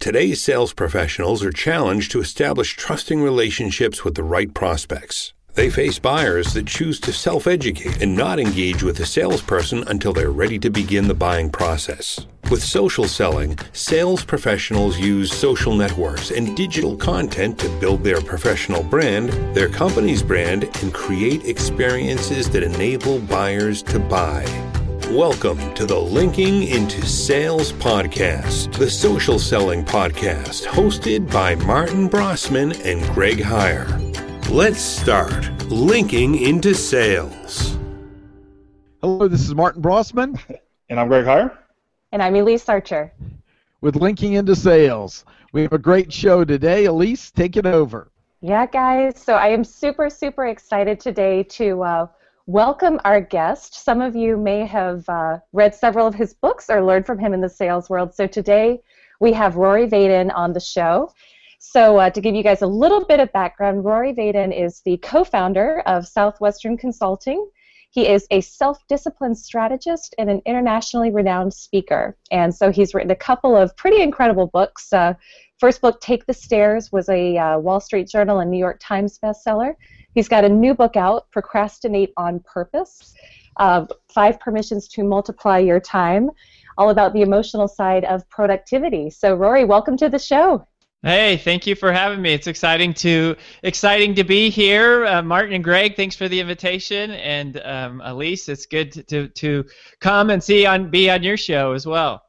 Today's sales professionals are challenged to establish trusting relationships with the right prospects. They face buyers that choose to self-educate and not engage with a salesperson until they're ready to begin the buying process. With social selling, sales professionals use social networks and digital content to build their professional brand, their company's brand, and create experiences that enable buyers to buy. Welcome to the Linking into Sales podcast, the social selling podcast, hosted by Martin Brosman and Greg Heyer. Let's start Linking into Sales. Hello, this is Martin Brosman. And I'm Greg Heyer. And I'm Elise Archer. With Linking into Sales. We have a great show today. Elise, take it over. Yeah, guys. So I am super, super excited today to welcome our guest. Some of you may have read several of his books or learned from him in the sales world. So today we have Rory Vaden on the show. So to give you guys a little bit of background, Rory Vaden is the co-founder of Southwestern Consulting. He is a self-disciplined strategist and an internationally renowned speaker. And so he's written a couple of pretty incredible books. First book, Take the Stairs, was a Wall Street Journal and New York Times bestseller. He's got a new book out, Procrastinate on Purpose, 5 Permissions to Multiply Your Time, all about the emotional side of productivity. So Rory, welcome to the show. Hey, thank you for having me. It's exciting to be here. Martin and Greg, thanks for the invitation, and Elise, it's good to come and be on your show as well.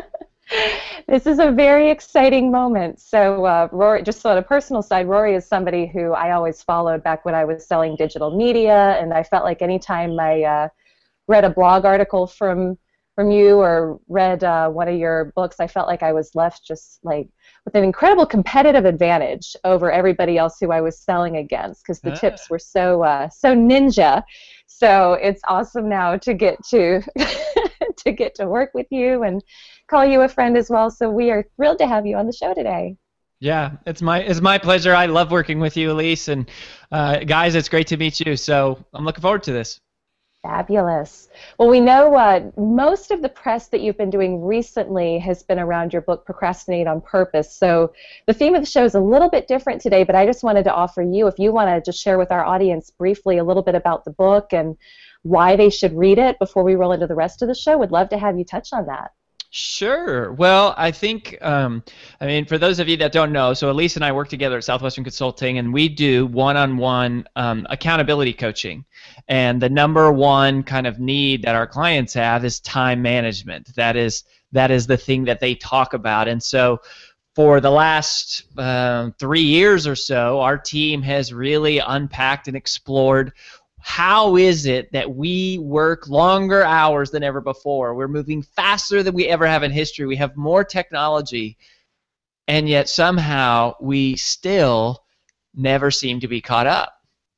This is a very exciting moment. So Rory, just on a personal side, Rory is somebody who I always followed back when I was selling digital media, and I felt like anytime I read a blog article from you or read one of your books, I felt like I was left just like with an incredible competitive advantage over everybody else who I was selling against, because the tips were so ninja. So it's awesome now to get to to get to work with you and call you a friend as well. So we are thrilled to have you on the show today. Yeah, it's my pleasure. I love working with you, Elise, and guys, it's great to meet you. So I'm looking forward to this. Fabulous. Well, we know most of the press that you've been doing recently has been around your book, Procrastinate on Purpose. So the theme of the show is a little bit different today, but I just wanted to offer you, if you want to just share with our audience briefly a little bit about the book and why they should read it before we roll into the rest of the show, would love to have you touch on that. Sure. Well, I think, for those of you that don't know, so Elise and I work together at Southwestern Consulting, and we do one-on-one accountability coaching. And the number one kind of need that our clients have is time management. That is the thing that they talk about. And so for the last 3 years or so, our team has really unpacked and explored how is it that we work longer hours than ever before? We're moving faster than we ever have in history. We have more technology, and yet somehow we still never seem to be caught up.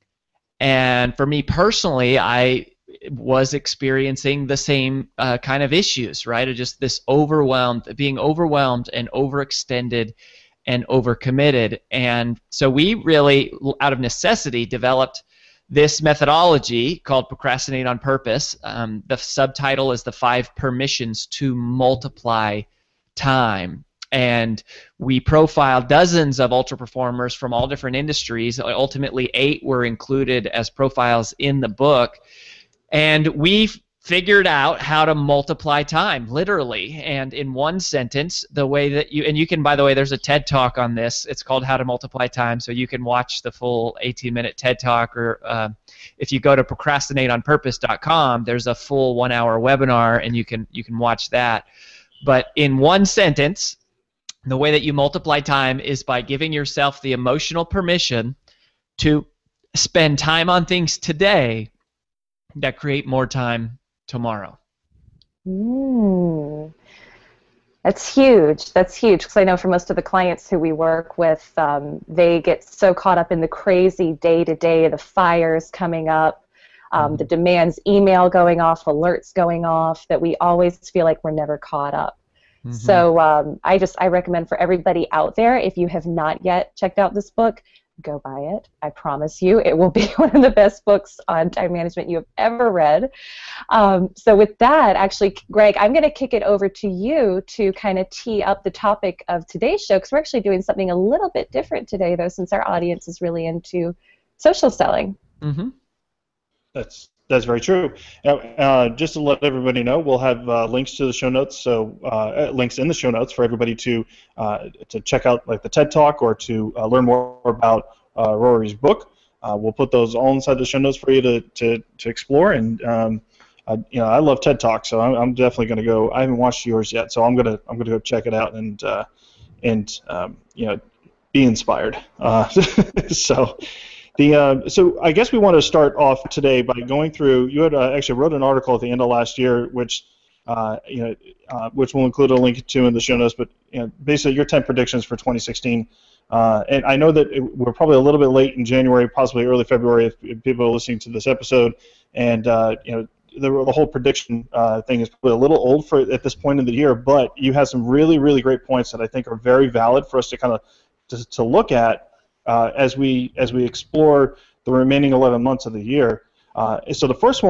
And for me personally, I was experiencing the same kind of issues, right? Just this being overwhelmed and overextended and overcommitted. And so we really, out of necessity, developed this methodology called Procrastinate on Purpose. The subtitle is the 5 Permissions to Multiply Time. And we profiled dozens of ultra performers from all different industries. Ultimately, 8 were included as profiles in the book. And we figured out how to multiply time, literally. And in one sentence, the way that you can, by the way, there's a TED Talk on this. It's called How to Multiply Time, so you can watch the full 18-minute TED Talk, or if you go to procrastinateonpurpose.com, there's a full 1-hour webinar, and you can watch that. But in one sentence, the way that you multiply time is by giving yourself the emotional permission to spend time on things today that create more time tomorrow. That's huge. That's huge, because I know for most of the clients who we work with, they get so caught up in the crazy day-to-day, the fires coming up, the demands, email going off, alerts going off, that we always feel like we're never caught up. Mm-hmm. So I recommend for everybody out there, if you have not yet checked out this book, go buy it. I promise you it will be one of the best books on time management you have ever read. So with that, actually, Greg, I'm going to kick it over to you to kind of tee up the topic of today's show, because we're actually doing something a little bit different today, though, since our audience is really into social selling. Mm-hmm. That's very true. Just to let everybody know, we'll have links to the show notes, so links in the show notes for everybody to check out, like the TED Talk, or to learn more about Rory's book. We'll put those all inside the show notes for you to explore. And I love TED Talk, so I'm definitely going to go. I haven't watched yours yet, so I'm gonna go check it out and be inspired. So I guess we want to start off today by going through. You had actually wrote an article at the end of last year, which we'll include a link to in the show notes. But basically your 10 predictions for 2016. And I know that we're probably a little bit late in January, possibly early February, if people are listening to this episode. And the whole prediction thing is probably a little old at this point in the year. But you had some really, really great points that I think are very valid for us to kind of to look at. As we explore the remaining 11 months of the year. So the first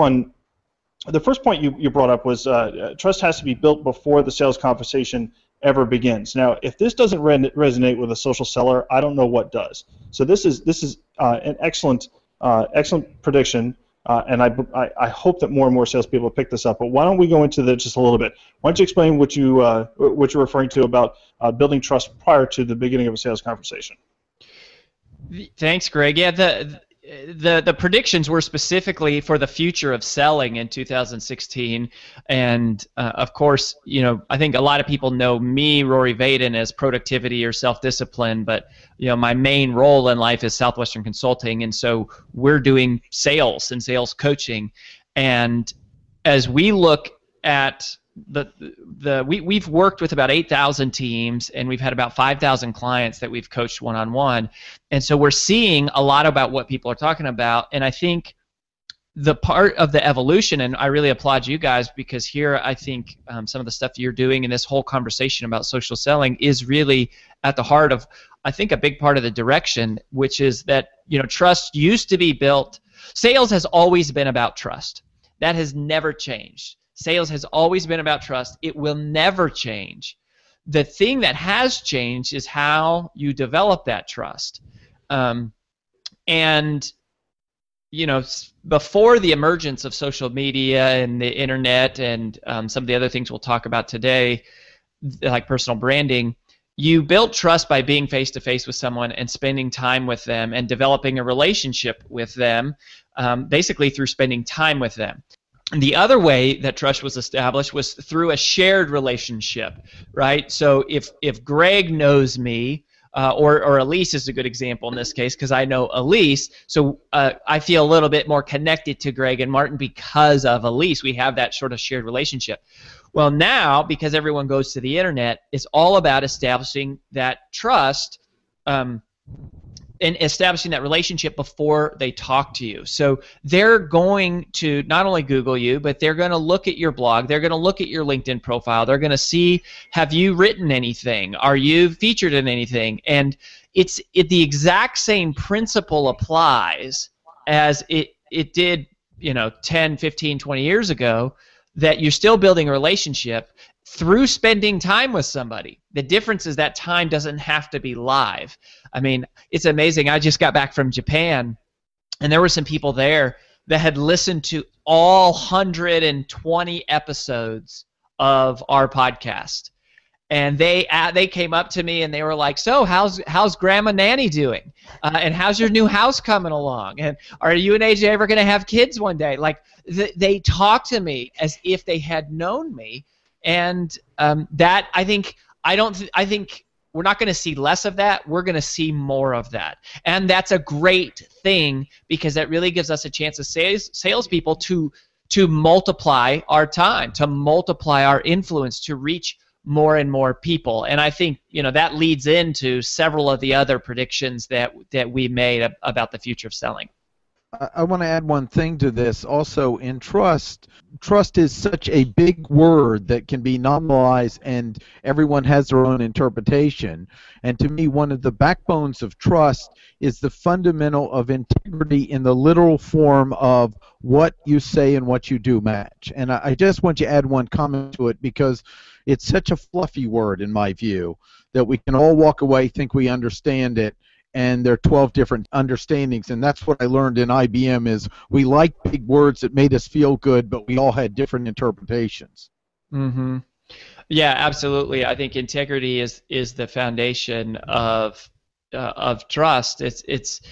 point you brought up was trust has to be built before the sales conversation ever begins. Now, if this doesn't resonate with a social seller, I don't know what does. So this is an excellent prediction, and I hope that more and more salespeople pick this up. But why don't we go into that just a little bit? Why don't you explain what you're referring to about building trust prior to the beginning of a sales conversation? Thanks, Greg. Yeah, the predictions were specifically for the future of selling in 2016, and of course, I think a lot of people know me, Rory Vaden, as productivity or self-discipline, but my main role in life is Southwestern Consulting, and so we're doing sales and sales coaching, and as we look at we've worked with about 8,000 teams, and we've had about 5,000 clients that we've coached one-on-one, and so we're seeing a lot about what people are talking about. And I think the part of the evolution, and I really applaud you guys, because here I think some of the stuff you're doing in this whole conversation about social selling is really at the heart of, I think, a big part of the direction, which is that trust used to be built. Sales has always been about trust. That has never changed. Sales has always been about trust. It will never change. The thing that has changed is how you develop that trust. Before the emergence of social media and the internet and some of the other things we'll talk about today, like personal branding, you built trust by being face-to-face with someone and spending time with them and developing a relationship with them, basically through spending time with them. The other way that trust was established was through a shared relationship, right? So if Greg knows me, or Elise is a good example in this case, because I know Elise, so I feel a little bit more connected to Greg and Martin because of Elise. We have that sort of shared relationship. Well, now, because everyone goes to the internet, it's all about establishing that trust and establishing that relationship before they talk to you. So they're going to not only Google you, but they're going to look at your blog. They're going to look at your LinkedIn profile. They're going to see, have you written anything? Are you featured in anything? And the exact same principle applies as it did 10, 15, 20 years ago, that you're still building a relationship through spending time with somebody. The difference is that time doesn't have to be live. I mean, it's amazing. I just got back from Japan, and there were some people there that had listened to all 120 episodes of our podcast. And they came up to me and they were like, "So how's Grandma Nanny doing? And how's your new house coming along? And are you and AJ ever going to have kids one day?" Like they talked to me as if they had known me, and that I think we're not going to see less of that. We're going to see more of that, and that's a great thing because that really gives us a chance as salespeople to multiply our time, to multiply our influence, to reach more and more people. And I think that leads into several of the other predictions that we made about the future of selling. I want to add one thing to this. Also, in trust is such a big word that can be nominalized, and everyone has their own interpretation. And to me, one of the backbones of trust is the fundamental of integrity in the literal form of what you say and what you do match. And I just want you to add one comment to it, because it's such a fluffy word in my view that we can all walk away, think we understand it, and there are 12 different understandings. And that's what I learned in IBM is we liked big words that made us feel good, but we all had different interpretations. Mm-hmm. Yeah, absolutely. I think integrity is the foundation of trust. It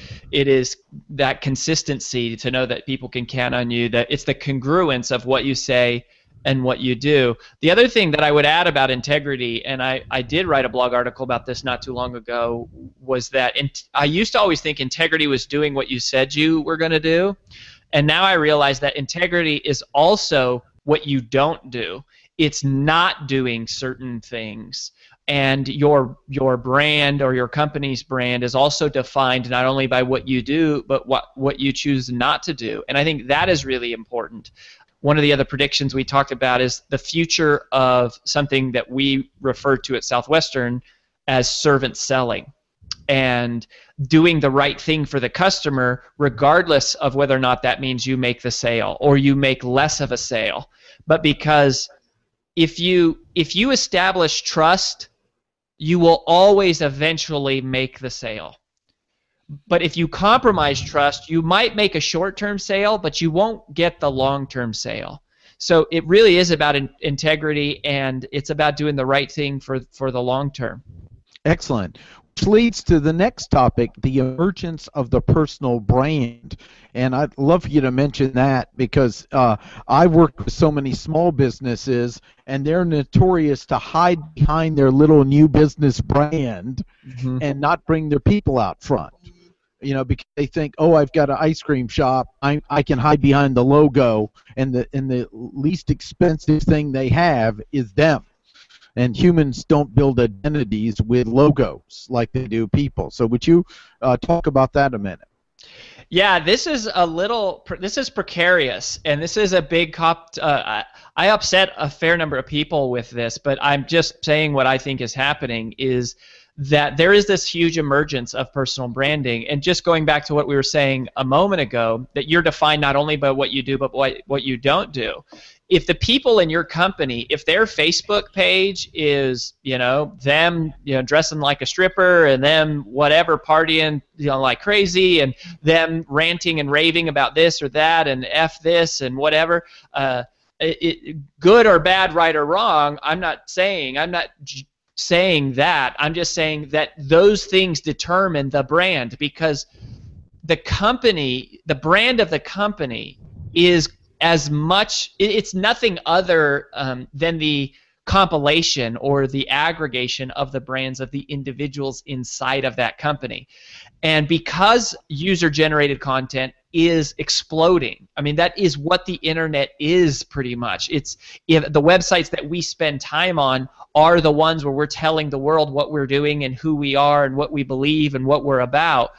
is that consistency to know that people can count on you, that it's the congruence of what you say and what you do. The other thing that I would add about integrity, and I did write a blog article about this not too long ago, was that I used to always think integrity was doing what you said you were going to do, and now I realize that integrity is also what you don't do. It's not doing certain things. And your brand or your company's brand is also defined not only by what you do, but what you choose not to do. And I think that is really important. One of the other predictions we talked about is the future of something that we refer to at Southwestern as servant selling, and doing the right thing for the customer regardless of whether or not that means you make the sale or you make less of a sale. But because if you establish trust, you will always eventually make the sale. But if you compromise trust, you might make a short-term sale, but you won't get the long-term sale. So it really is about integrity, and it's about doing the right thing for the long term. Excellent. Which leads to the next topic, the emergence of the personal brand. And I'd love for you to mention that, because I work with so many small businesses, and they're notorious to hide behind their little new business brand and not bring their people out front. You know, because they think, oh, I've got an ice cream shop, I can hide behind the logo, and the least expensive thing they have is them. And humans don't build identities with logos like they do people. So would you talk about that a minute? Yeah, this is precarious, and this is a big I upset a fair number of people with this, but I'm just saying what I think is happening is that there is this huge emergence of personal branding. And just going back to what we were saying a moment ago, that you're defined not only by what you do, but what you don't do. If the people in your company, if their Facebook page is, them, dressing like a stripper, and them whatever partying, like crazy, and them ranting and raving about this or that, and F this and whatever, good or bad, right or wrong, I'm not saying that. I'm just saying that those things determine the brand, because the company, the brand of the company is as much, it's nothing other than the compilation or the aggregation of the brands of the individuals inside of that company. And because user-generated content is exploding, I mean, that is what the internet is pretty much. If the websites that we spend time on are the ones where we're telling the world what we're doing and who we are and what we believe and what we're about.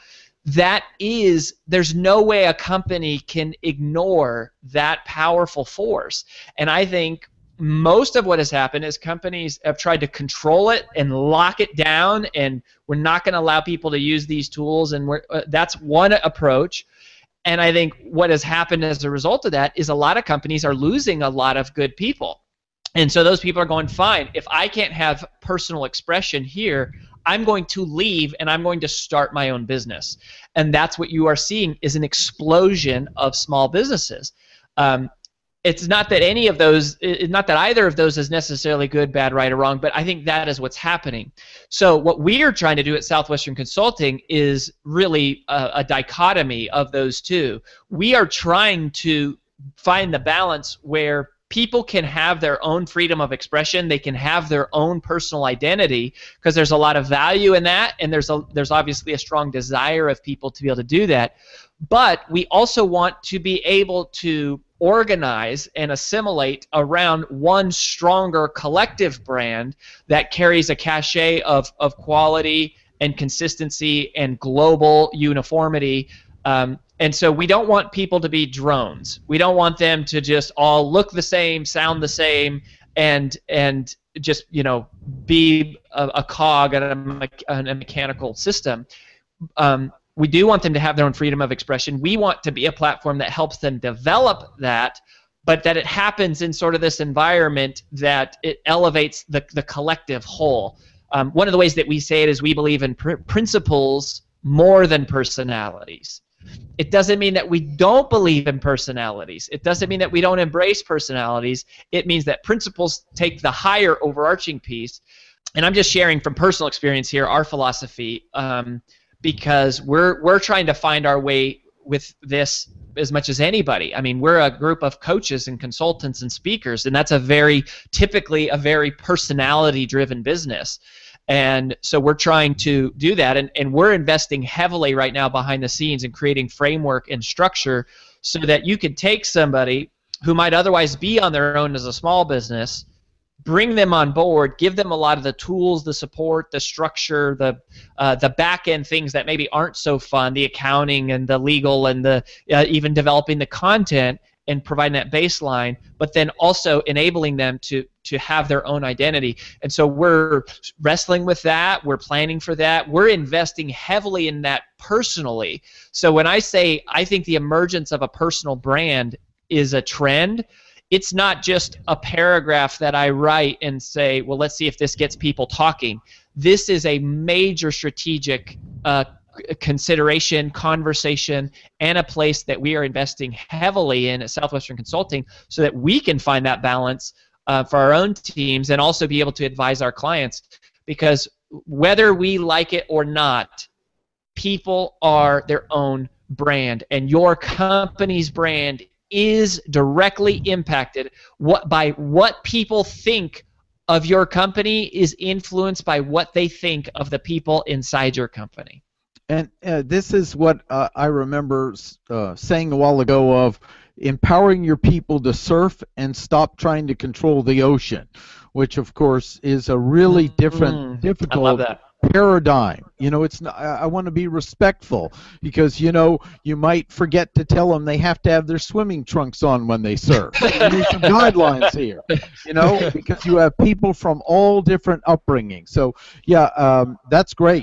There's no way a company can ignore that powerful force. And I think most of what has happened is companies have tried to control it and lock it down, and we're not going to allow people to use these tools, and that's one approach. And I think what has happened as a result of that is a lot of companies are losing a lot of good people. And so those people are going, fine, if I can't have personal expression here, I'm going to leave and I'm going to start my own business. And that's what you are seeing is an explosion of small businesses. It's not that either of those is necessarily good, bad, right, or wrong, but I think that is what's happening. So what we are trying to do at Southwestern Consulting is really a dichotomy of those two. We are trying to find the balance where people can have their own freedom of expression, they can have their own personal identity, because there's a lot of value in that, and there's obviously a strong desire of people to be able to do that. But we also want to be able to organize and assimilate around one stronger collective brand that carries a cachet of quality and consistency and global uniformity, And so we don't want people to be drones. We don't want them to just all look the same, sound the same, and just be a cog in a mechanical system. We do want them to have their own freedom of expression. We want to be a platform that helps them develop that, but that it happens in sort of this environment that it elevates the collective whole. One of the ways that we say it is we believe in principles more than personalities. It doesn't mean that we don't believe in personalities. It doesn't mean that we don't embrace personalities. It means that principles take the higher overarching piece. And I'm just sharing from personal experience here our philosophy, because we're trying to find our way with this as much as anybody. I mean, we're a group of coaches and consultants and speakers, and that's typically a very personality-driven business. And so we're trying to do that, and we're investing heavily right now behind the scenes in creating framework and structure so that you can take somebody who might otherwise be on their own as a small business, bring them on board, give them a lot of the tools, the support, the structure, the back-end things that maybe aren't so fun, the accounting and the legal and the even developing the content and providing that baseline, but then also enabling them to have their own identity. And so we're wrestling with that. We're planning for that. We're investing heavily in that personally. So when I say I think the emergence of a personal brand is a trend, it's not just a paragraph that I write and say, well, let's see if this gets people talking. This is a major strategic consideration, conversation, and a place that we are investing heavily in at Southwestern Consulting so that we can find that balance for our own teams and also be able to advise our clients. Because whether we like it or not, people are their own brand, and your company's brand is directly impacted by what people think of your company is influenced by what they think of the people inside your company. And this is what I remember saying a while ago of empowering your people to surf and stop trying to control the ocean, which of course is a really difficult paradigm. It's not, I want to be respectful because you might forget to tell them they have to have their swimming trunks on when they surf. You need some guidelines here, because you have people from all different upbringings. So yeah, that's great.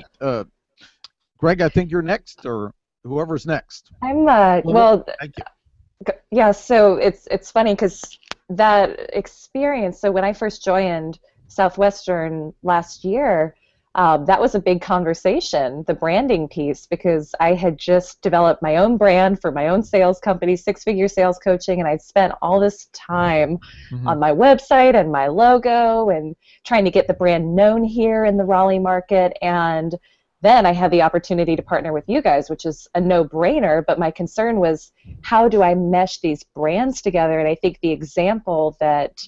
Greg, I think you're next, or whoever's next. I'm well. Thank you. Yeah, so it's funny because that experience. So when I first joined Southwestern last year, that was a big conversation, the branding piece, because I had just developed my own brand for my own sales company, six-figure sales coaching, and I'd spent all this time on my website and my logo and trying to get the brand known here in the Raleigh market. And then I had the opportunity to partner with you guys, which is a no-brainer, but my concern was how do I mesh these brands together? And I think the example that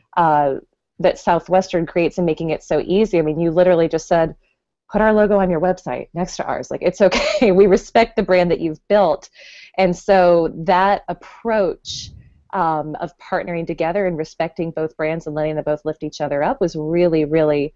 Southwestern creates in making it so easy, I mean, you literally just said, put our logo on your website next to ours. Like, it's okay. We respect the brand that you've built. And so that approach of partnering together and respecting both brands and letting them both lift each other up was really, really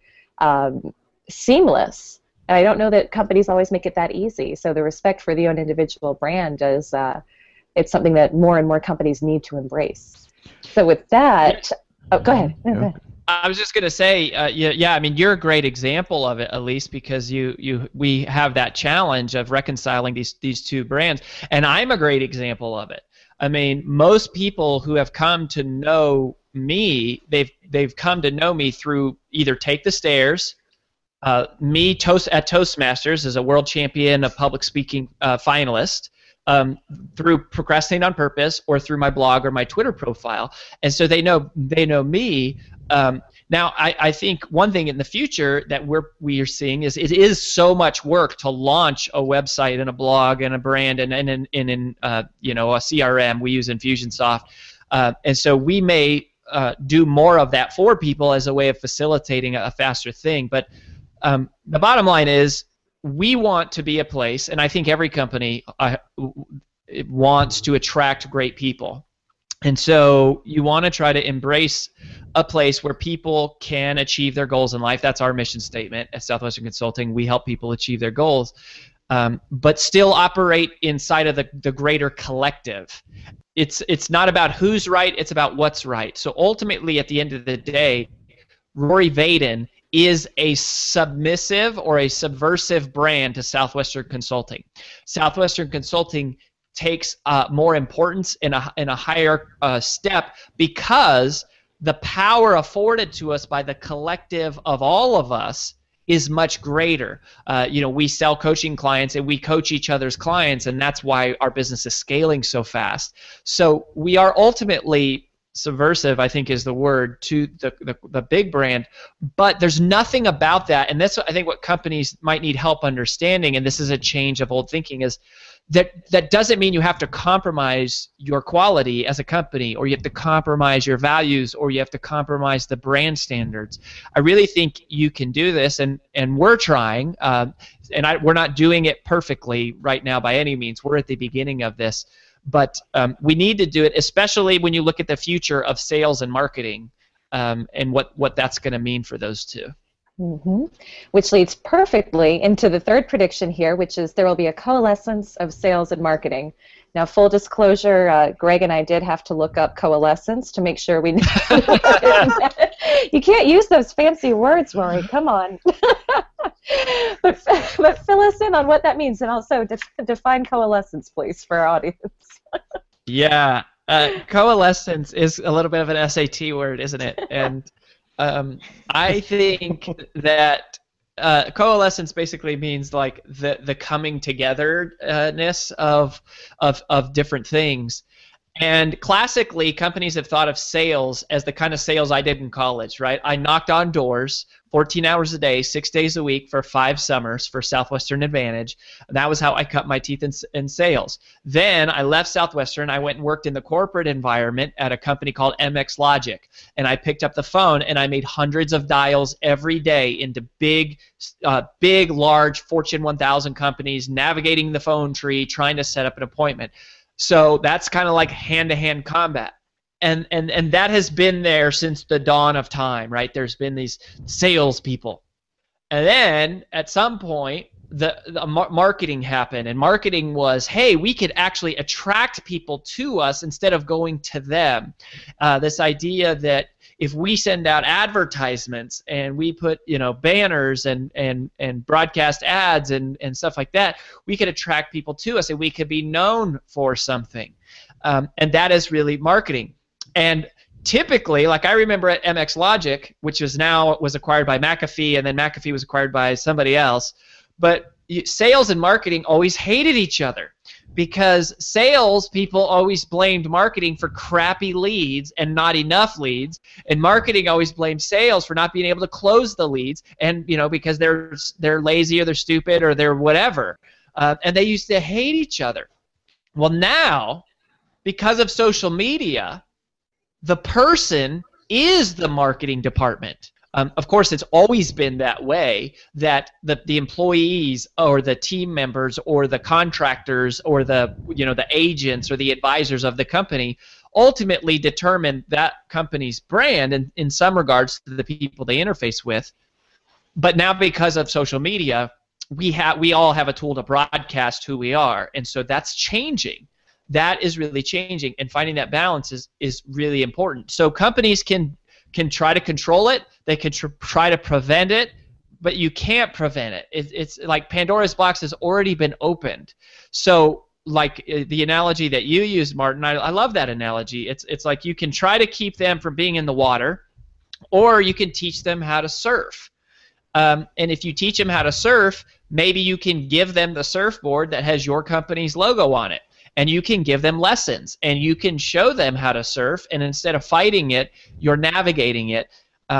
seamless. And I don't know that companies always make it that easy. So the respect for the own individual brand is it's something that more and more companies need to embrace. So with that, go ahead. No, go ahead. I was just going to say, I mean, you're a great example of it, Elise, because we have that challenge of reconciling these two brands, and I'm a great example of it. I mean, most people who have come to know me, they've come to know me through either Take the Stairs, at Toastmasters as a world champion, a public speaking finalist, through Procrastinate on Purpose, or through my blog or my Twitter profile, and so they know me. Now, I think one thing in the future that we are seeing is it is so much work to launch a website and a blog and a brand and in a CRM. We use Infusionsoft, and so we may do more of that for people as a way of facilitating a faster thing. But the bottom line is we want to be a place, and I think every company wants to attract great people. And so you want to try to embrace a place where people can achieve their goals in life. That's our mission statement at Southwestern Consulting. We help people achieve their goals. but still operate inside of the greater collective. It's not about who's right, it's about what's right. So ultimately, at the end of the day, Rory Vaden is a submissive or a subversive brand to Southwestern Consulting. Southwestern Consulting takes more importance in a higher step because the power afforded to us by the collective of all of us is much greater. We sell coaching clients and we coach each other's clients, and that's why our business is scaling so fast. So we are ultimately subversive, I think is the word, to the big brand, but there's nothing about that, and that's I think what companies might need help understanding, and this is a change of old thinking, is that doesn't mean you have to compromise your quality as a company, or you have to compromise your values, or you have to compromise the brand standards. I really think you can do this, and we're trying, we're not doing it perfectly right now by any means. We're at the beginning of this. But we need to do it, especially when you look at the future of sales and marketing, and what that's going to mean for those two. Mm-hmm. Which leads perfectly into the third prediction here, which is there will be a coalescence of sales and marketing. Now, full disclosure, Greg and I did have to look up coalescence to make sure we knew. You can't use those fancy words, Rory. Come on. but fill us in on what that means, and also define coalescence, please, for our audience. Yeah, coalescence is a little bit of an SAT word, isn't it? And I think that coalescence basically means like the coming togetherness of different things. And classically, companies have thought of sales as the kind of sales I did in college, right? I knocked on doors 14 hours a day, 6 days a week for 5 summers for Southwestern Advantage. And that was how I cut my teeth in sales. Then I left Southwestern. I went and worked in the corporate environment at a company called MX Logic. And I picked up the phone and I made hundreds of dials every day into big, large Fortune 1000 companies, navigating the phone tree, trying to set up an appointment. So that's kind of like hand-to-hand combat. And that has been there since the dawn of time, right? There's been these salespeople. And then at some point, the marketing happened. And marketing was, hey, we could actually attract people to us instead of going to them. This idea that if we send out advertisements and we put banners and broadcast ads and stuff like that, we could attract people to us and we could be known for something. And that is really marketing. And typically, like I remember at MX Logic, which was acquired by McAfee, and then McAfee was acquired by somebody else, but sales and marketing always hated each other because sales people always blamed marketing for crappy leads and not enough leads, and marketing always blamed sales for not being able to close the leads, and because they're lazy or they're stupid or they're whatever, and they used to hate each other. Well, now, because of social media, the person is the marketing department. Of course, it's always been that way, that the employees or the team members or the contractors or the agents or the advisors of the company ultimately determine that company's brand, and in some regards to the people they interface with. But now, because of social media, we all have a tool to broadcast who we are, and so that's changing. That is really changing, and finding that balance is really important. So companies can try to control it, they can try to prevent it, but you can't prevent it. It's like Pandora's box has already been opened. So like the analogy that you used, Martin, I love that analogy. It's like you can try to keep them from being in the water, or you can teach them how to surf. And if you teach them how to surf, maybe you can give them the surfboard that has your company's logo on it. And you can give them lessons, and you can show them how to surf, and instead of fighting it, you're navigating it.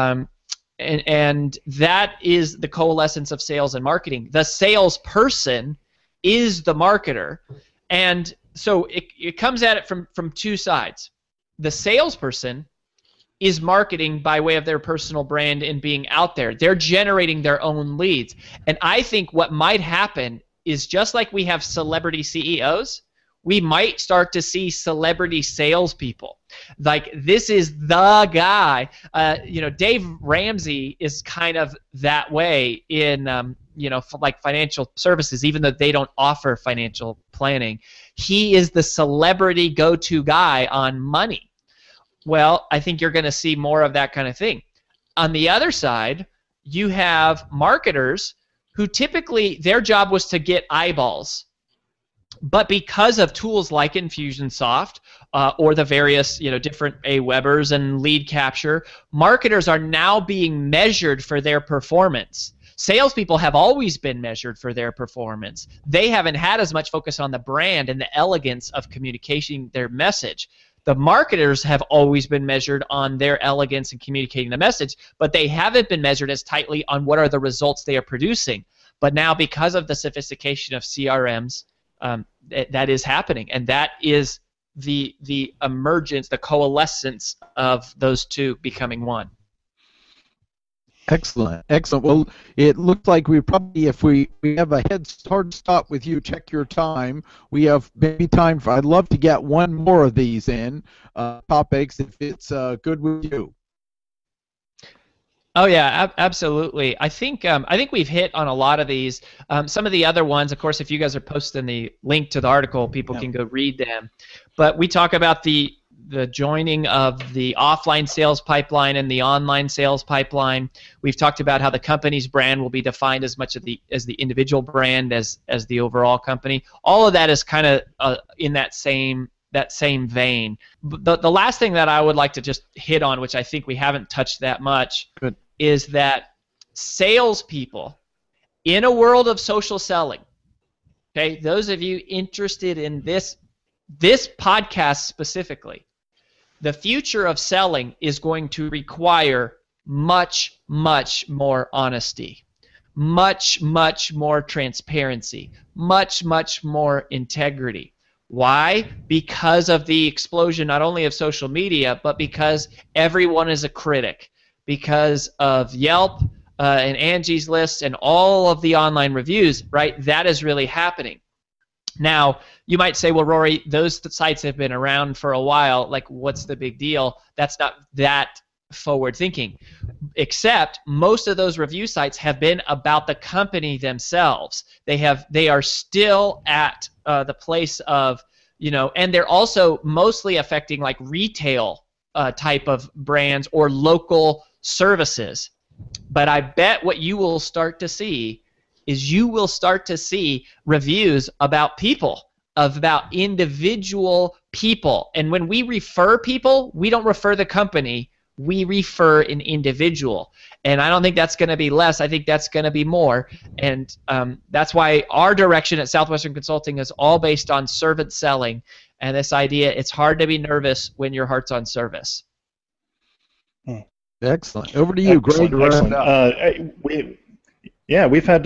And that is the coalescence of sales and marketing. The salesperson is the marketer, and so it comes at it from two sides. The salesperson is marketing by way of their personal brand and being out there. They're generating their own leads. And I think what might happen is, just like we have celebrity CEOs, we might start to see celebrity salespeople. Like, this is the guy. Dave Ramsey is kind of that way in like financial services, even though they don't offer financial planning. He is the celebrity go-to guy on money. Well, I think you're going to see more of that kind of thing. On the other side, you have marketers who typically their job was to get eyeballs. But because of tools like Infusionsoft or the various different Awebers and lead capture, marketers are now being measured for their performance. Salespeople have always been measured for their performance. They haven't had as much focus on the brand and the elegance of communicating their message. The marketers have always been measured on their elegance in communicating the message, but they haven't been measured as tightly on what are the results they are producing. But now, because of the sophistication of CRMs, that is happening, and that is the emergence, the coalescence of those two becoming one. Excellent. Well, it looks like we probably, if we have a hard stop with you, check your time. We have maybe time for, I'd love to get one more of these in topics if it's good with you. Oh yeah, absolutely. I think we've hit on a lot of these. Some of the other ones, of course, if you guys are posting the link to the article, people can go read them. But we talk about the joining of the offline sales pipeline and the online sales pipeline. We've talked about how the company's brand will be defined as much as the individual brand as the overall company. All of that is kind of in that same vein. The last thing that I would like to just hit on, which I think we haven't touched that much, is that salespeople in a world of social selling, okay, those of you interested in this podcast specifically, the future of selling is going to require much, much more honesty, much, much more transparency, much, much more integrity. Why? Because of the explosion not only of social media, but because everyone is a critic. Because of Yelp and Angie's List and all of the online reviews, right? That is really happening. Now, you might say, well, Rory, those sites have been around for a while. Like, what's the big deal? That's not that forward thinking. Except most of those review sites have been about the company themselves. They are still at the place of, and they're also mostly affecting like retail type of brands or local services. But I bet what you will start to see is reviews about people, about individual people. And when we refer people, we don't refer the company, we refer an individual. And I don't think that's going to be less. I think that's going to be more. And that's why our direction at Southwestern Consulting is all based on servant selling and this idea it's hard to be nervous when your heart's on service. Excellent. Over to you, Greg. Excellent. We've had,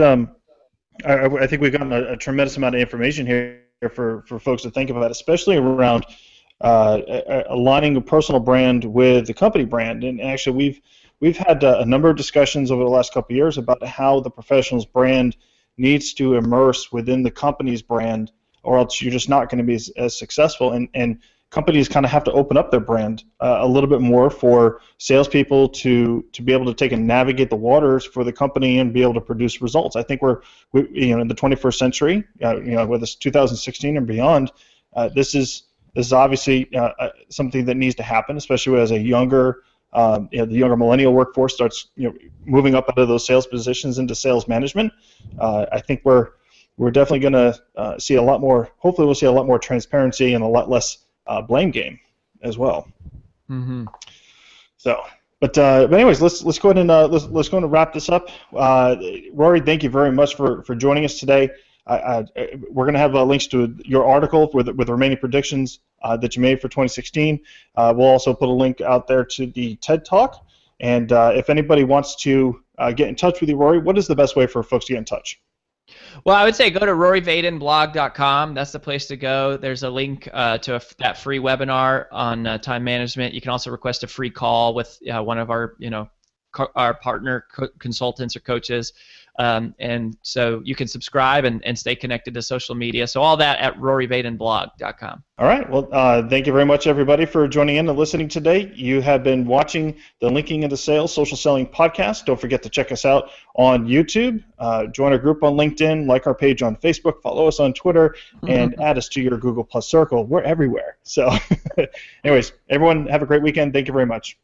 I think we've gotten a tremendous amount of information here for folks to think about, especially around aligning a personal brand with the company brand. And actually, we've had a number of discussions over the last couple of years about how the professional's brand needs to immerse within the company's brand, or else you're just not going to be as successful. And companies kind of have to open up their brand a little bit more for salespeople to be able to take and navigate the waters for the company and be able to produce results. I think we're in the 21st century, whether it's 2016 and beyond, this is obviously something that needs to happen, especially as a younger, the younger millennial workforce starts moving up out of those sales positions into sales management. I think we're definitely going to see a lot more. Hopefully, we'll see a lot more transparency and a lot less blame game as well. Mm-hmm. So, but anyways, let's go ahead and let's go and wrap this up. Rory, thank you very much for joining us today. We're going to have links to your article with the remaining predictions that you made for 2016. We'll also put a link out there to the TED Talk. And if anybody wants to get in touch with you, Rory, what is the best way for folks to get in touch? Well, I would say go to roryvadenblog.com. That's the place to go. There's a link to that free webinar on time management. You can also request a free call with one of our, our partner consultants or coaches. And so you can subscribe and stay connected to social media. So all that at RoryVadenBlog.com. All right. Well, thank you very much, everybody, for joining in and listening today. You have been watching the Linking into Sales Social Selling Podcast. Don't forget to check us out on YouTube. Join our group on LinkedIn, like our page on Facebook, follow us on Twitter, and add us to your Google Plus circle. We're everywhere. So anyways, everyone have a great weekend. Thank you very much.